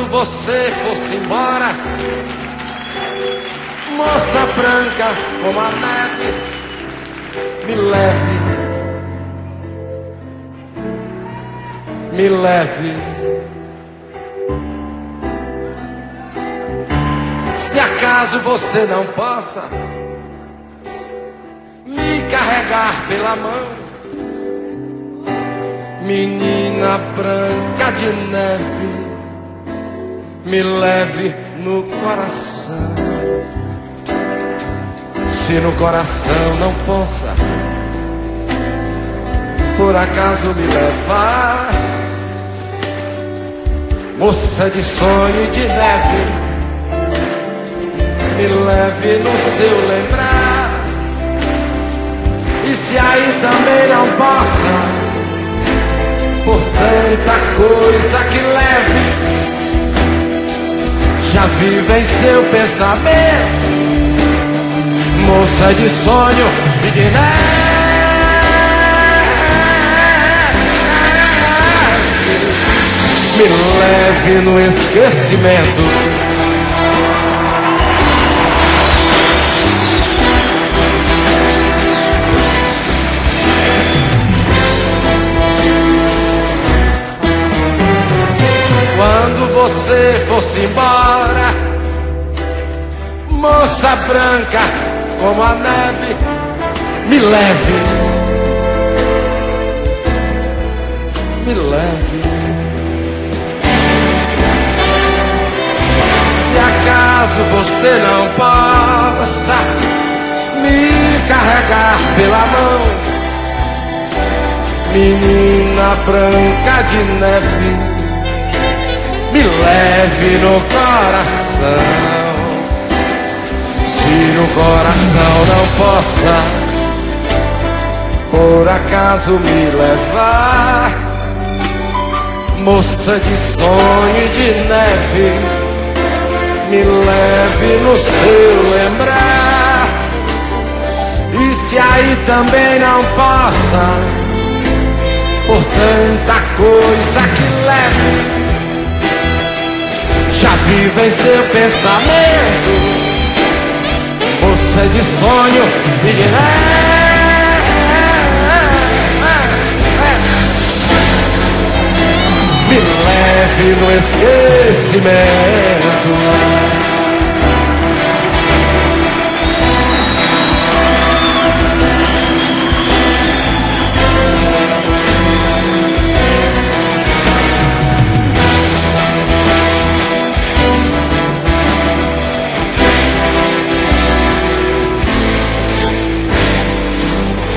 Quando você fosse embora, moça branca como a neve, me leve, me leve. Se acaso você não possa me carregar pela mão, menina branca de neve, me leve no coração. Se no coração não possa, por acaso me levar, moça de sonho e de neve, me leve no seu lembrar. E se aí também não possa, por tanta coisa que leve, já vive em seu pensamento, moça de sonho e de neve, me leve no esquecimento. Quando você fosse embora, moça branca como a neve, me leve, me leve. Se acaso você não possa me carregar pela mão, menina branca de neve, me leve no coração. Se no coração não possa, por acaso me levar, moça de sonho e de neve, me leve no seu lembrar. E se aí também não possa, por tanta coisa que leve, já vive em seu pensamento, moça de sonho e de neve, me leve no esquecimento.